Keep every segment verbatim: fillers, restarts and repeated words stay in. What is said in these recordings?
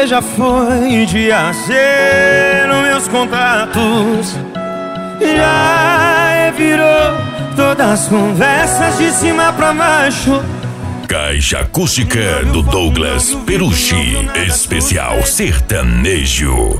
você já foi de A Z nos meus contatos. Já virou todas as conversas de cima pra baixo. Caixa acústica do Douglas Perucci, especial sertanejo.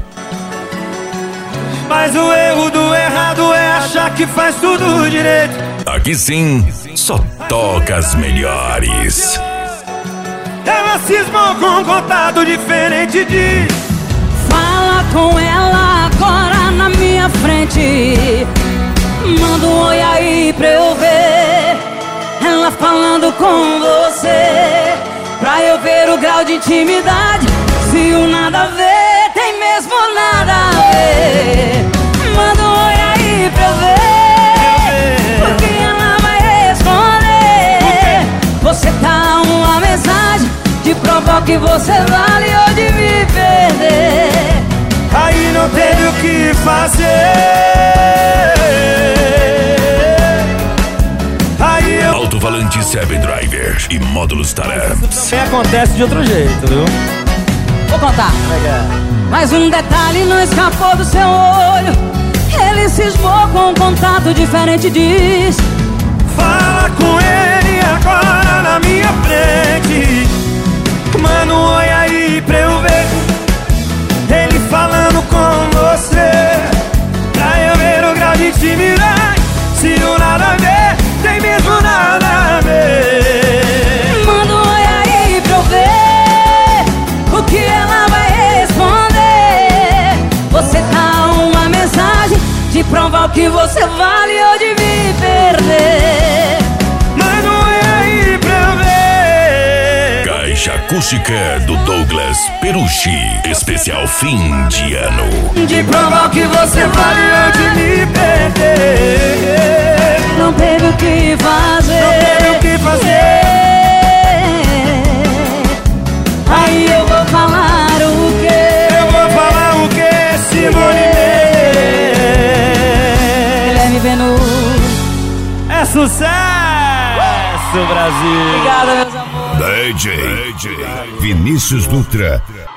Mas o erro do errado é achar que faz tudo direito. Aqui sim, só toca as melhores. Ela cismou com um contato diferente de... Fala com ela agora na minha frente. Manda um oi aí pra eu ver ela falando com você, pra eu ver o grau de intimidade. Se o nada a ver tem mesmo nada a ver. Manda um oi aí pra eu ver, porque ela vai responder. Você tá uma mensagem de provar que você vale ou de me perder. Aí não teve o que fazer. Aí eu... Alto-falante Seven Driver e módulos Taramps. Também acontece de outro jeito, viu? Vou contar. Mas um detalhe não escapou do seu olho. Ele cismou com um contato diferente, diz. Fala com ele agora na minha frente. Manda um oi aí pra eu ver ele falando com você, pra eu ver o grau de intimidade. Se o nada a ver tem mesmo nada a ver. Manda um oi aí pra eu ver o que ela vai responder. Você tá uma mensagem de provar o que você vale ou de me perder. Manda um oi aí pra eu ver. Caixa acústica do Douglas Perucci, especial fim de ano. De provar o que você vale ou de me perder. Não teve o que fazer. Não teve o que fazer. Aí eu vou falar o quê? Eu vou falar o quê, Simone? Guilherme Venuto. É sucesso, Brasil! Obrigada, meus amores. D J Vinícius Dutra.